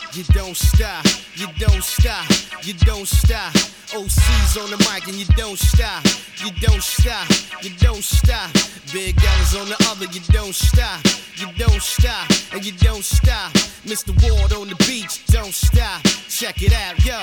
You don't stop, you don't stop, you don't stop. OC's on the mic and you don't stop, you don't stop, you don't stop. Big L's on the other, you don't stop, you don't stop, and you don't stop. Mr. Ward on the beach, don't stop. Check it out, yo.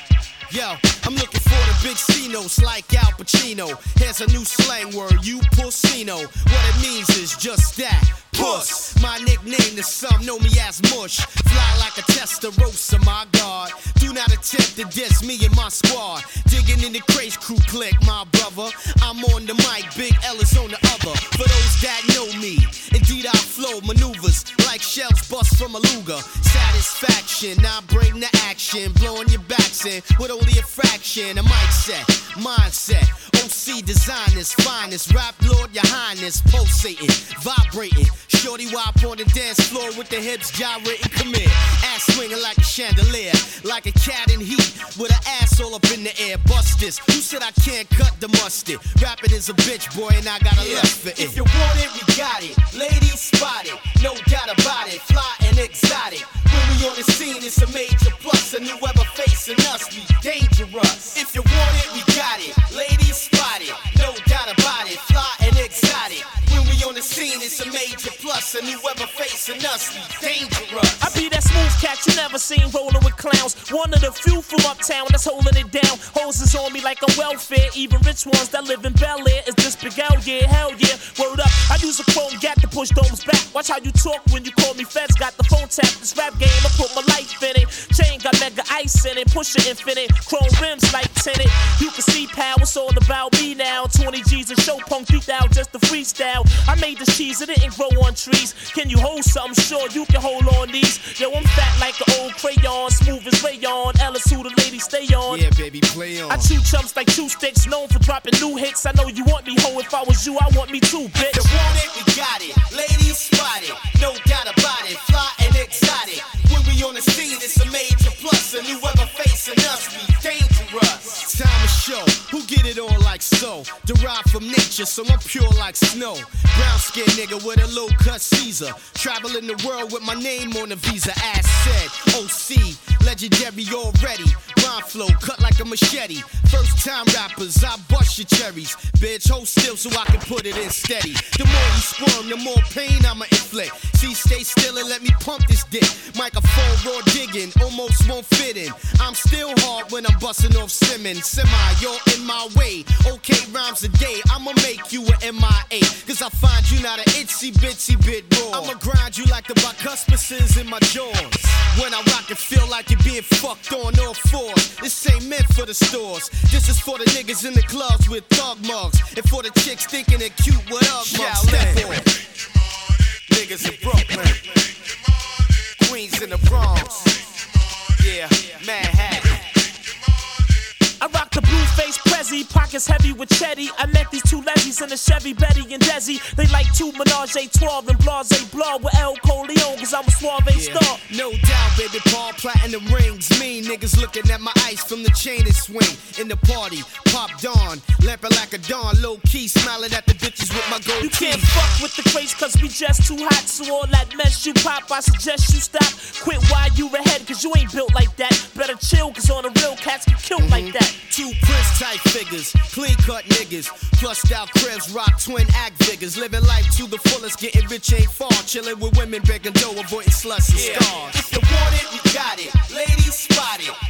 Yo, I'm looking for the big C-notes like Al Pacino. Here's a new slang word, you pussino. What it means is just that, puss. My nickname to some know me as Mush. Fly like a Testarossa, my God. Do not attempt to diss me and my squad. Digging in the Craze Crew clique, my brother. I'm on the mic, Big L is on the other. For those that know me, indeed I flow maneuvers like shells bust from a Luger. Satisfaction, I bring the action, blowing your backs in with only a fraction. A mic set, mindset, OC designers, finest, rap lord, your highness, pulsating, vibrating. Shorty wop on the dance floor with the hips gyrating, come here. Ass swinging like a chandelier, like a cat in heat, with her ass all up in the air. Bust this, who said I can't cut the mustard? Rapping is a bitch, boy, and I got a lust for it. If you want it, we got it. Ladies spot it, no doubt about it. Fly and exotic. When we on the scene, it's a major plus. And whoever facing us, we dangerous. If you want it, we got it. Ladies spot it, no doubt about it. Fly and exotic. When we on the scene, it's a major plus. And whoever facing us, we dangerous. I be that smooth cat you never seen rolling with clowns. One of the few from uptown that's holding it down. Hoses on me like I'm welfare. Even rich ones that live in Bel Air. Is this Big L? Yeah, hell yeah. Word up. I use a chrome gap to push domes back. Watch how you talk when you call me feds. Got the phone tap. This rap game, I put my life in it. Chain got mega ice in it. Push it infinite. Chrome rims like tinted. You can see power. It's all about me now. 20 G's and show punk beat out just the freestyle. I made this cheese. It didn't grow on trees. Can you hold something? Sure, you can hold on these. Yo, I'm fat like an old crayon. Smooth as rayon. Ellis who the ladies stay on. Yeah, baby, play on. I chew chumps like chew sticks. Known for dropping new hits. I know you want me, ho. If I was you, I want me too, bitch. If you want it, we got it. Ladies spot it, no doubt about it. Fly and exotic. When we on the scene, it's a major plus. And whoever facing us, we dangerous. Time to show who get it on like so. Derived from nature, so I'm pure like snow. Brown skin nigga with a low cut Caesar. Traveling the world with my name on the visa. Ass said, OC, legendary already. Rhyme flow cut like a machete. First time rappers, I bust your cherries. Bitch, hold still so I can put it in steady. The more you squirm, the more pain I'ma inflict. See, stay still and let me pump this dick. Microphone raw digging, almost won't fit in. I'm still hard when I'm busting off Simmons. Semi, you're in my way. Okay, rhymes a day, I'ma make you an MIA. Cause I find you not an itsy bitsy bit raw. I'ma grind you like the bicuspices in my jaws. When I rock it, feel like you're being fucked on all fours. This ain't meant for the stores. This is for the niggas in the clubs with thug mugs. And for the chicks thinking they're cute with Ugg mugs. Step on. Niggas in Brooklyn, Queens in the Bronx. Yeah, Manhattan. I rock the blue face Prezi, pockets heavy with Chetty. I met these two lesbies in a Chevy, Betty and Desi. They like two Menage a 12 and Blase Blah with El Coleon, cause I'm a suave star. No doubt, baby, Paul, platinum rings. Mean niggas looking at my ice from the chain and swing. In the party, pop dawn, lamping like a dawn, low key, smiling at the bitches with my gold You teeth. can't fuck with the craze cause we just too hot. So all that mess you pop, I suggest you stop. Quit while you ahead cause you ain't built like that. Better chill cause on the real cats get killed like that. Two Prince type figures, clean cut niggas, plushed out cribs, rock twin act figures, living life to the fullest, getting rich ain't far, chilling with women, begging dough, avoiding sluts and scars. If you want it, we got it. Ladies spot it,